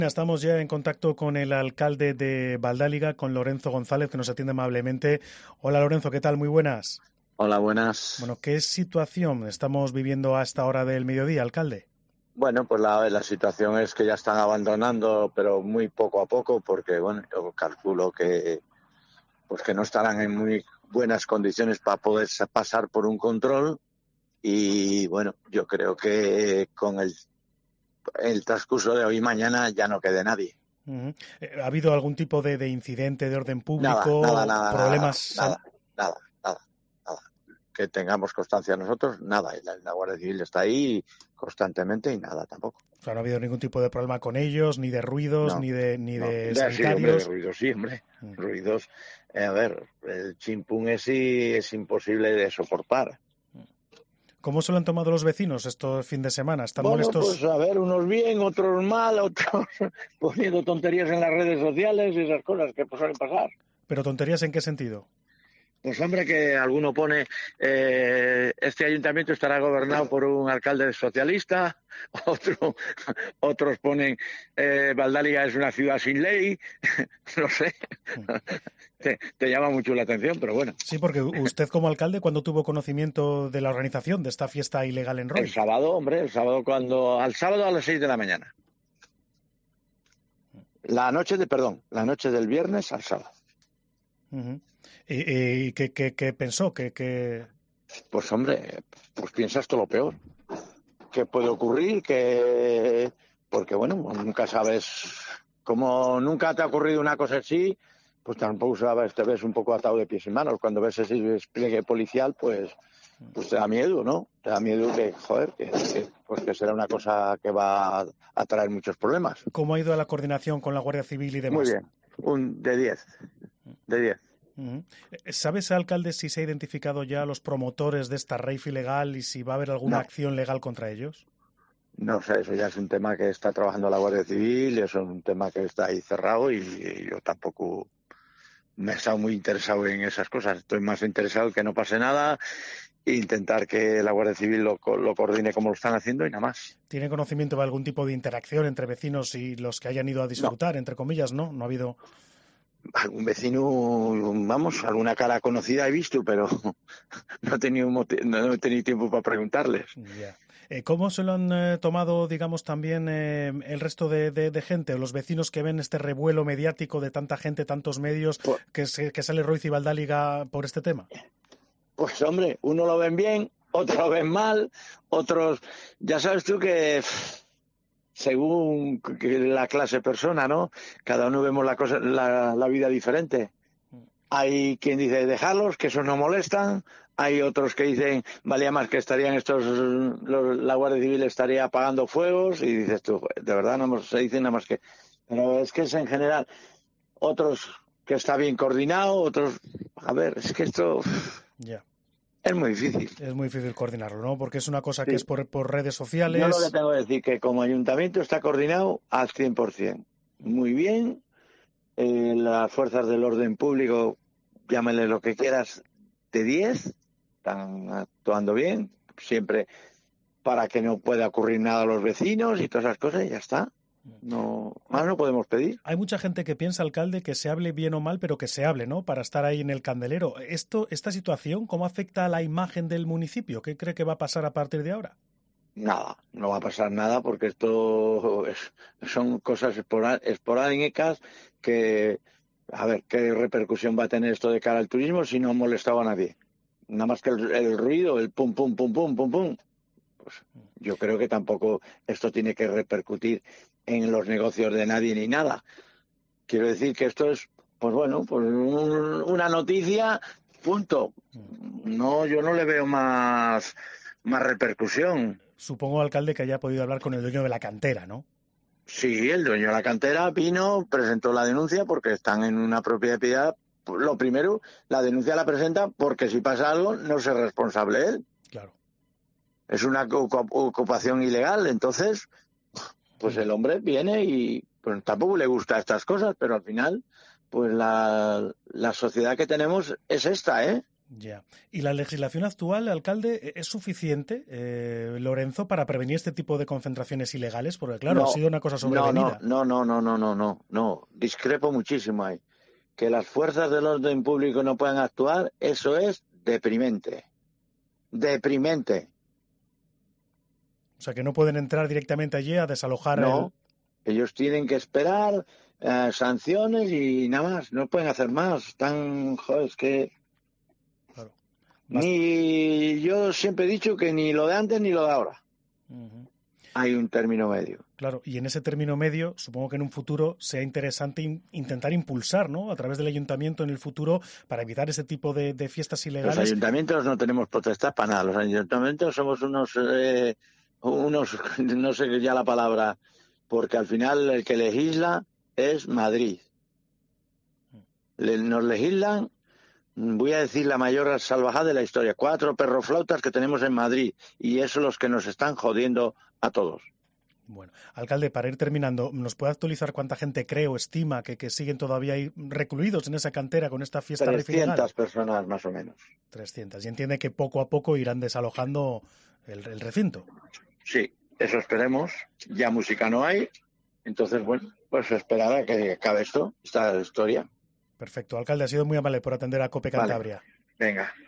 Estamos ya en contacto con el alcalde de Valdáliga, con Lorenzo González, que nos atiende amablemente. Hola Lorenzo, ¿qué tal? Muy buenas. Hola, buenas. Bueno, ¿qué situación estamos viviendo a esta hora del mediodía, alcalde? Bueno, pues la situación es que ya están abandonando, pero muy poco a poco, porque bueno, yo calculo que pues que no estarán en muy buenas condiciones para poder pasar por un control. Y bueno, yo creo que con el transcurso de hoy y mañana ya no quede nadie. Uh-huh. ¿Ha habido algún tipo de incidente de orden Nada, público, problemas? nada. Que tengamos constancia nosotros, nada. Y la Guardia Civil está ahí constantemente y nada tampoco. O sea, no ha habido ningún tipo de problema con ellos, ni de ruidos, No, ni de sí, hombre, de sanitarios. ruidos, sí, hombre. Ruidos. A ver, el chimpún es imposible de soportar. ¿Cómo se lo han tomado los vecinos estos fin de semana? ¿Están Bueno, molestos? pues a ver, unos bien, otros mal, otros poniendo tonterías en las redes sociales y esas cosas que suelen pasar. ¿Pero tonterías en qué sentido? Pues hombre, que alguno pone este ayuntamiento estará gobernado por un alcalde socialista, otros ponen Valdáliga es una ciudad sin ley, no sé, te llama mucho la atención, pero bueno. Sí, porque usted como alcalde, ¿cuándo tuvo conocimiento de la organización de esta fiesta ilegal en Roy? El sábado, hombre, al sábado a las 6 de la mañana. La noche del viernes al sábado. Uh-huh. ¿Y qué pensó? Pues hombre, pues piensas todo lo peor. ¿Qué puede ocurrir? Porque bueno, nunca sabes, como nunca te ha ocurrido una cosa así, pues tampoco sabes, te ves un poco atado de pies y manos. Cuando ves ese despliegue policial, pues te da miedo, ¿no? Te da miedo que, joder, que será una cosa que va a traer muchos problemas. ¿Cómo ha ido la coordinación con la Guardia Civil y demás? Muy bien, de 10. Uh-huh. ¿Sabes, alcalde, si se ha identificado ya a los promotores de esta rave ilegal y si va a haber alguna acción legal contra ellos? No sé, eso ya es un tema que está trabajando la Guardia Civil, eso es un tema que está ahí cerrado y yo tampoco me he estado muy interesado en esas cosas. Estoy más interesado en que no pase nada e intentar que la Guardia Civil lo coordine como lo están haciendo y nada más. ¿Tiene conocimiento de algún tipo de interacción entre vecinos y los que hayan ido a disfrutar, entre comillas? No ha habido... Algún vecino, vamos, alguna cara conocida he visto, pero no he tenido tiempo para preguntarles. Yeah. ¿Cómo se lo han tomado, digamos, también el resto de gente, o los vecinos que ven este revuelo mediático de tanta gente, tantos medios, que sale Roy y Valdáliga por este tema? Pues hombre, uno lo ven bien, otros lo ven mal, otros... Ya sabes tú que... según la clase persona, ¿no? Cada uno vemos la vida diferente. Hay quien dice dejarlos, que esos no molestan. Hay otros que dicen valía más que estarían la Guardia Civil estaría apagando fuegos y dices tú, de verdad no se dice nada más que... Pero es que es en general. Otros que está bien coordinado, otros... A ver, es que esto... Ya. Es muy difícil. Es muy difícil coordinarlo, ¿no? Porque es una cosa Sí. que es por redes sociales. Yo lo que tengo que decir que como ayuntamiento está coordinado al 100%. Muy bien. Las fuerzas del orden público, llámale lo que quieras, de 10, están actuando bien, siempre para que no pueda ocurrir nada a los vecinos y todas esas cosas y ya está. No, más no podemos pedir. Hay mucha gente que piensa, alcalde, que se hable bien o mal, pero que se hable, ¿no? Para estar ahí en el candelero. ¿Esta situación cómo afecta a la imagen del municipio? ¿Qué cree que va a pasar a partir de ahora? Nada, no va a pasar nada porque son cosas esporádicas que, a ver, ¿qué repercusión va a tener esto de cara al turismo si no ha molestado a nadie? Nada más que el ruido, el pum, pum, pum, pum, pum, pum. Pues yo creo que tampoco esto tiene que repercutir en los negocios de nadie ni nada. Quiero decir que esto es, pues bueno, pues una noticia, punto. No, yo no le veo más repercusión. Supongo, alcalde, que haya podido hablar con el dueño de la cantera, ¿no? Sí, el dueño de la cantera vino, presentó la denuncia porque están en una propiedad. Lo primero, la denuncia la presenta porque si pasa algo no es responsable él. Claro. Es una ocupación ilegal, entonces, pues el hombre viene y pues tampoco le gusta estas cosas, pero al final, pues la sociedad que tenemos es esta, ¿eh? Ya. ¿Y la legislación actual, alcalde, es suficiente, Lorenzo, para prevenir este tipo de concentraciones ilegales? Porque, claro, ha No, sido una cosa no, no, sobrevenida. no, no, no, no, no, no, no. Discrepo muchísimo ahí. Que las fuerzas del orden público no puedan actuar, eso es deprimente. Deprimente. O sea, que no pueden entrar directamente allí a desalojar el... No, ellos tienen que esperar sanciones y nada más. No pueden hacer más. Están, joder, es que Claro. ni yo siempre he dicho que ni lo de antes ni lo de ahora. Uh-huh. Hay un término medio. Claro, y en ese término medio, supongo que en un futuro sea interesante intentar impulsar, ¿no? A través del ayuntamiento en el futuro para evitar ese tipo de fiestas Los ilegales. ayuntamientos no tenemos potestad para nada. Los ayuntamientos somos unos, no sé ya la palabra, porque al final el que legisla es Madrid. Nos legislan, voy a decir la mayor salvajada de la historia, 4 perroflautas que tenemos en Madrid, y eso los que nos están jodiendo a todos. Bueno, alcalde, para ir terminando, ¿nos puede actualizar cuánta gente cree o estima que siguen todavía ahí recluidos en esa cantera con esta fiesta rifa ilegal? 300 personas más o menos. 300. Y entiende que poco a poco irán desalojando el recinto. Sí, eso esperemos. Ya música no hay. Entonces, bueno, pues esperar a que acabe esta historia. Perfecto. Alcalde, ha sido muy amable por atender a COPE Cantabria. Vale. Venga.